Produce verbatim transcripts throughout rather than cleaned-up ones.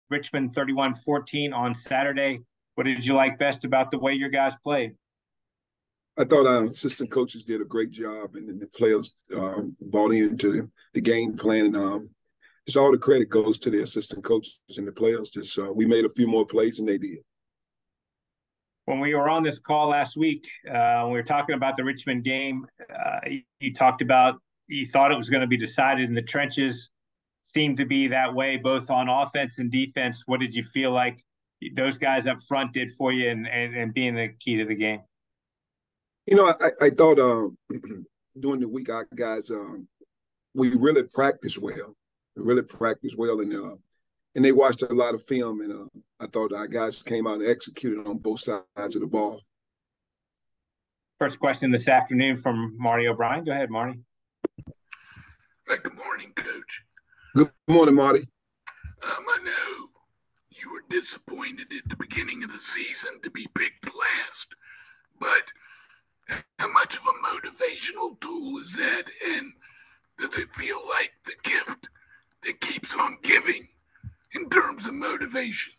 Richmond thirty-one fourteen on Saturday. What did you like best about the way your guys played? I thought our assistant coaches did a great job, and, and the players um, bought into the, the game plan. And um, just all the credit goes to the assistant coaches and the players. Just uh, we made a few more plays than they did. When we were on this call last week, uh, we were talking about the Richmond game. Uh, you, you talked about you thought it was going to be decided in the trenches. Seemed to be that way both on offense and defense. What did you feel like those guys up front did for you and, and, and being the key to the game? You know, I, I thought um, during the week, our guys, um, we really practiced well. We really practiced well, and uh, and they watched a lot of film, and uh, I thought our guys came out and executed on both sides of the ball. First question this afternoon from Marty O'Brien. Go ahead, Marty. Good morning, Coach. Good morning, Marty. Um, I know you were disappointed at the beginning of the season to be picked last, but how much of a motivational tool is that, and does it feel like the gift that keeps on giving in terms of motivation?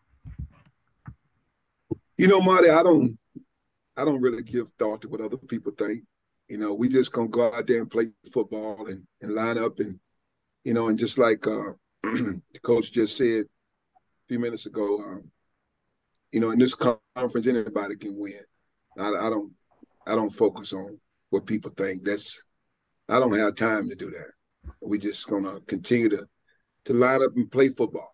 You know, Marty, I don't, I don't really give thought to what other people think. You know, we just gonna go out there and play football and, and line up, and you know, and just like uh, the coach just said a few minutes ago, um, you know, in this conference, anybody can win. I, I don't. I don't focus on what people think. That's I don't have time to do that. We just gonna continue to to line up and play football.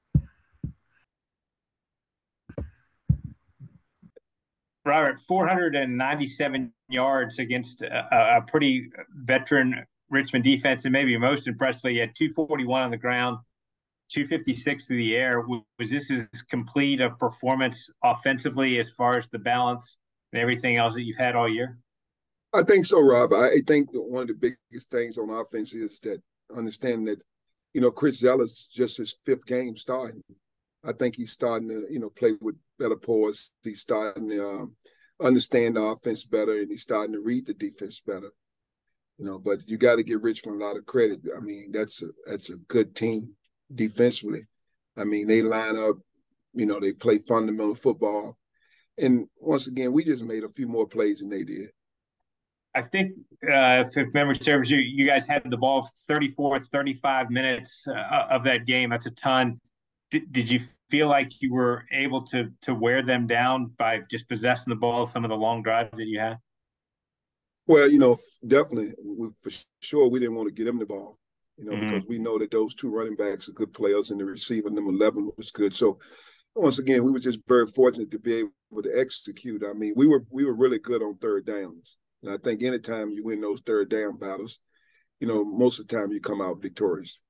Robert, four hundred ninety-seven yards against a, a pretty veteran Richmond defense, and maybe most impressively, you had two forty-one on the ground, two fifty-six through the air. Was this as complete a performance offensively as far as the balance and everything else that you've had all year? I think so, Rob. I think that one of the biggest things on offense is that understanding that, you know, Chris Zella's just his fifth game starting. I think he's starting to, you know, play with better poise. He's starting to um, understand the offense better, and he's starting to read the defense better. You know, but you got to give Richmond a lot of credit. I mean, that's a that's a good team defensively. I mean, they line up, you know, they play fundamental football. And once again, we just made a few more plays than they did. I think, uh, if memory serves you, you guys had the ball thirty-four, thirty-five minutes uh, of that game. That's a ton. Did, did you feel like you were able to to wear them down by just possessing the ball, some of the long drives that you had? Well, you know, definitely, we, for sure, we didn't want to get them the ball, you know, mm-hmm. because we know that those two running backs are good players, and the receiver, number eleven, was good. So, once again, we were just very fortunate to be able to execute. I mean, we were we were really good on third downs. And I think anytime you win those third down battles, you know, most of the time you come out victorious.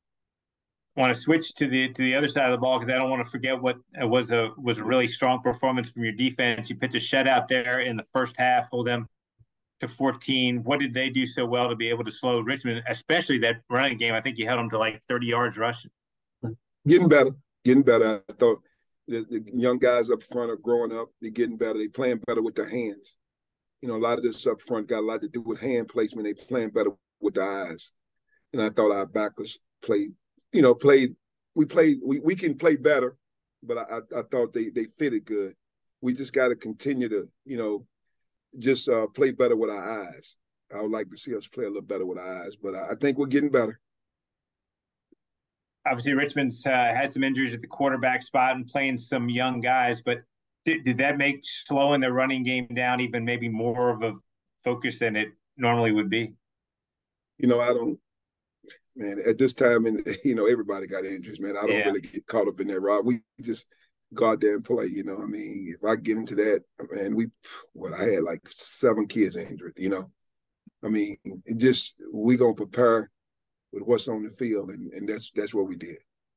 I want to switch to the to the other side of the ball because I don't want to forget what was a was a really strong performance from your defense. You pitched a shutout there in the first half, hold them to fourteen. What did they do so well to be able to slow Richmond, especially that running game? I think you held them to like thirty yards rushing. Getting better, getting better. I thought the, the young guys up front are growing up. They're getting better. They're playing better with their hands. You know, a lot of this up front got a lot to do with hand placement. They playing better with the eyes. And I thought our backers played, you know, played, we played, we, we can play better, but I, I, I thought they they fitted good. We just got to continue to, you know, just uh, play better with our eyes. I would like to see us play a little better with our eyes, but I, I think we're getting better. Obviously, Richmond's uh, had some injuries at the quarterback spot and playing some young guys, but Did, did that make slowing the running game down even maybe more of a focus than it normally would be? You know, I don't, man, at this time, and you know, everybody got injuries, man. I don't yeah. really get caught up in that, Rob. We just go out there and play, you know. I mean, if I get into that, man, we, what, I had like seven kids injured, you know. I mean, it just, we going to prepare with what's on the field, and, and that's that's what we did.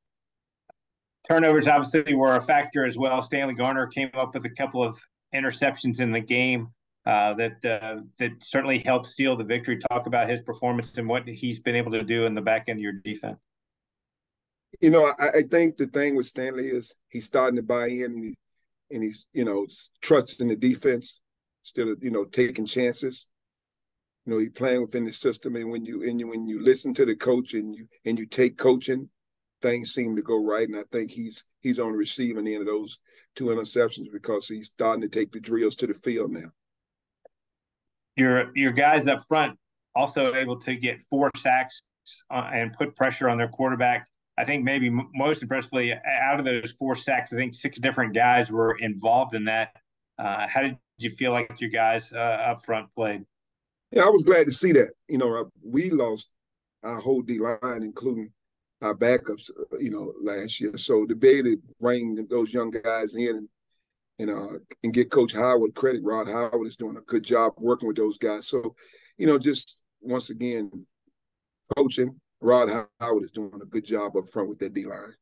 Turnovers obviously were a factor as well. Stanley Garner came up with a couple of interceptions in the game uh, that uh, that certainly helped seal the victory. Talk about his performance and what he's been able to do in the back end of your defense. You know, I, I think the thing with Stanley is he's starting to buy in, and, he, and he's, you know, trusting the defense instead of, you know, taking chances. You know, he's playing within the system, and when you and you, when you listen to the coach and you and you take coaching things seem to go right, and I think he's he's on the receiving end of those two interceptions because he's starting to take the drills to the field now. Your your guys up front also able to get four sacks uh, and put pressure on their quarterback. I think maybe m- most impressively, out of those four sacks, I think six different guys were involved in that. Uh, how did you feel like your guys uh, up front played? Yeah, I was glad to see that. You know, we lost our whole D line, including our backups, you know, last year. So to be able to bring those young guys in and and uh, and get Coach Howard credit, Rod Howard is doing a good job working with those guys. So, you know, just once again, coaching, Rod Howard is doing a good job up front with that D line.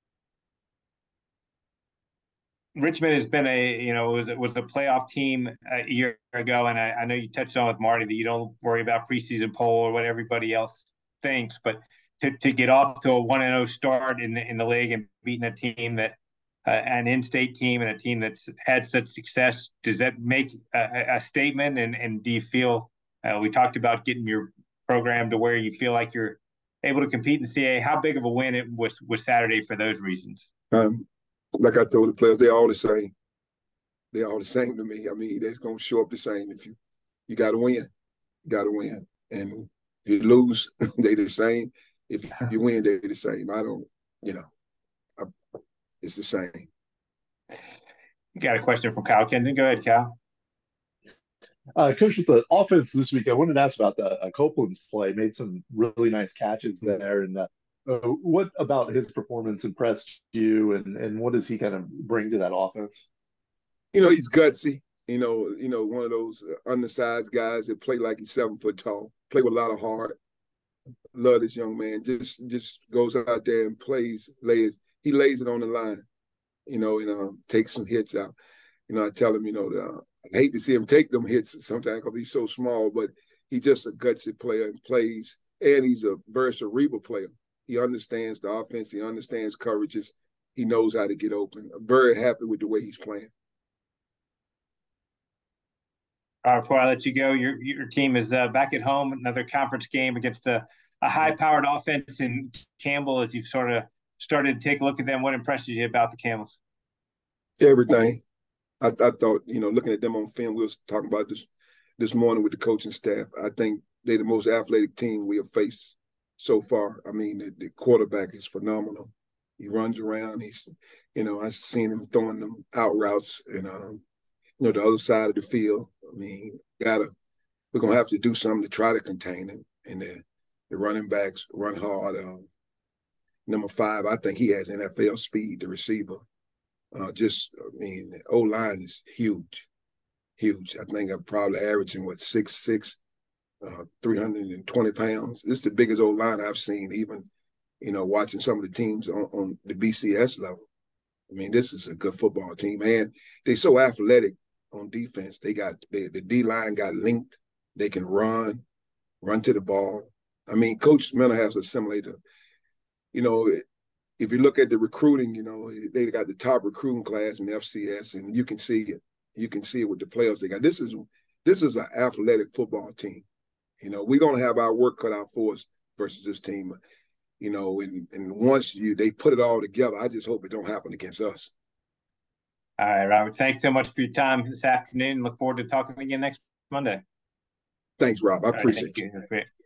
Richmond has been a, you know, was was a playoff team a year ago, and I, I know you touched on with Marty that you don't worry about preseason poll or what everybody else thinks, but to, to get off to a one and zero start in the in the league and beating a team that uh, an in-state team and a team that's had such success, does that make a, a statement? And and do you feel uh, we talked about getting your program to where you feel like you're able to compete in C A A? How big of a win it was was Saturday for those reasons? Um, like I told the players, they're all the same. They're all the same to me. I mean, they're gonna show up the same. If you you got to win, you got to win. And if you lose, they the same. If you win, they're the same. I don't, you know, I, it's the same. You got a question from Kyle Kenton. Go ahead, Kyle. Uh, Coach, with the offense this week, I wanted to ask about the uh, Copeland's play. Made some really nice catches there, and uh, uh, what about his performance impressed you, and and what does he kind of bring to that offense? You know, he's gutsy. You know, you know, one of those undersized guys that play like he's seven foot tall. Play with a lot of heart. Love this young man. Just just goes out there and plays, lays. He lays it on the line. You know, and um, takes some hits out. You know, I tell him, you know, uh, I hate to see him take them hits sometimes because he's so small, but he's just a gutsy player and plays, and he's a very cerebral player. He understands the offense. He understands coverages. He knows how to get open. I'm very happy with the way he's playing. All right, before I let you go, your your team is uh, back at home, another conference game against a, a high-powered offense in Campbell. As you've sort of started to take a look at them, what impresses you about the Camels? Everything. I, I thought, you know, looking at them on film, we was talking about this this morning with the coaching staff. I think they're the most athletic team we have faced so far. I mean, the, the quarterback is phenomenal. He runs around. He's, you know, I've seen him throwing them out routes and, um, you know, the other side of the field. I mean, gotta we're gonna have to do something to try to contain him. And the, the running backs run hard. Um, number five, I think he has N F L speed. The receiver. Uh, just, I mean, the O-line is huge, huge. I think I'm probably averaging, what, six six, uh, three hundred twenty pounds. This is the biggest O-line I've seen, even, you know, watching some of the teams on, on the B C S level. I mean, this is a good football team. And they're so athletic on defense. They got, they, the D-line got linked. They can run, run to the ball. I mean, Coach Miller has assimilated, you know, if you look at the recruiting, you know, they got the top recruiting class in F C S, and you can see it. You can see it with the players they got. This is this is an athletic football team. You know, we're gonna have our work cut out for us versus this team. You know, and and once you they put it all together, I just hope it don't happen against us. All right, Robert. Thanks so much for your time this afternoon. Look forward to talking again next Monday. Thanks, Rob. I appreciate right, you. you.